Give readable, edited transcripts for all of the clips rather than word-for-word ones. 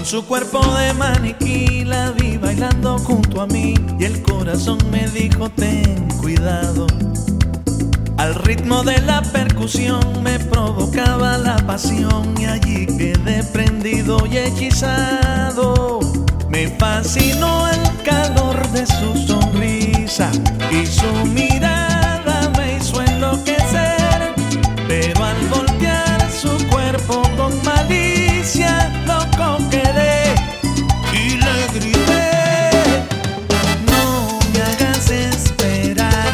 su cuerpo de maniquí la vi bailando junto a mí y el corazón me dijo ten cuidado. Al ritmo de la percusión me provocaba la pasión y allí quedé prendido y hechizado. Me fascinó el calor de su sonrisa y su mirada me hizo enloquecer, pero al voltear su cuerpo con malicia loco quedé y le grité: no me hagas esperar,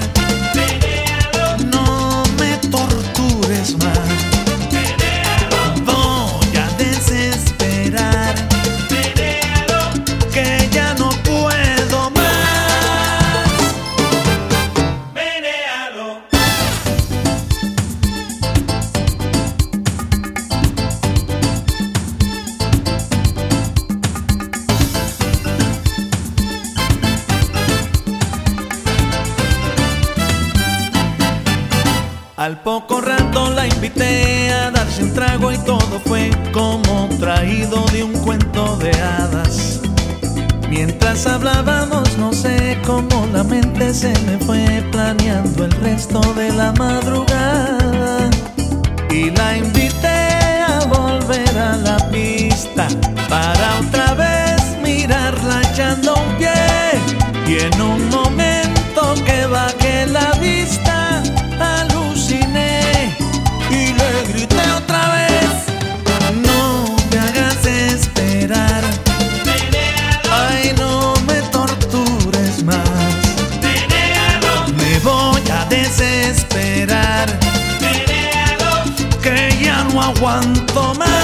no me tortures más, voy a desesperar, que ya no puedo más. Al poco rato la invité a darse un trago y todo fue como traído de un cuento de hadas. Mientras hablábamos no sé cómo la mente se me fue planeando el resto de la madrugada. Y la invité a volver a la pista para otra vez mirarla echando un pie. Y en un momento que bajé la vista aluciné y le grité otra vez: no me hagas esperar, ay no me tortures más, me voy a desesperar, que ya no aguanto más.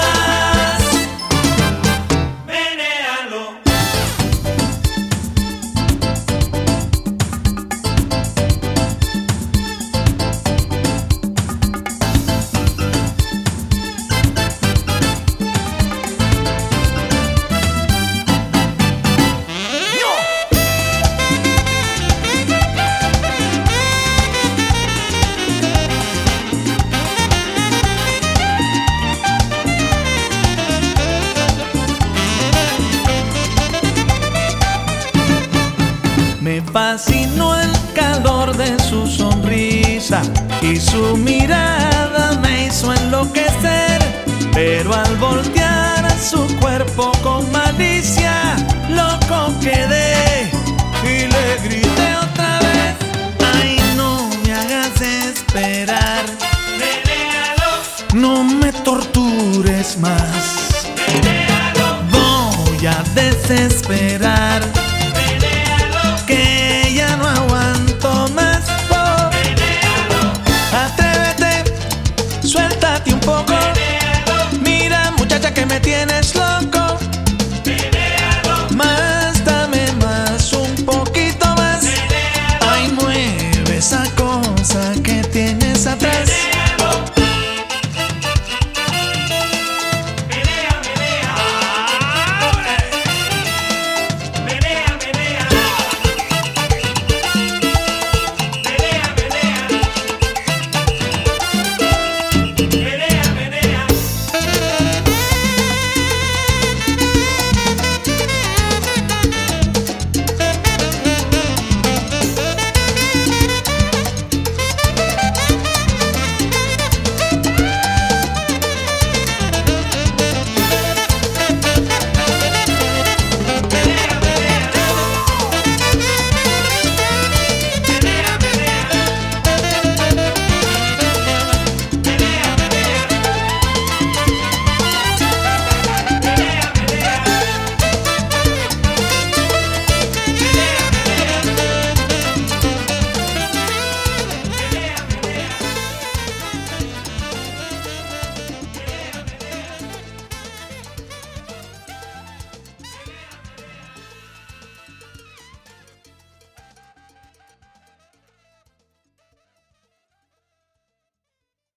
Me fascinó el calor de su sonrisa y su mirada me hizo enloquecer, pero al voltear su cuerpo con malicia loco quedé y le grité otra vez: ay no me hagas esperar, no me tortures más, voy a desesperar,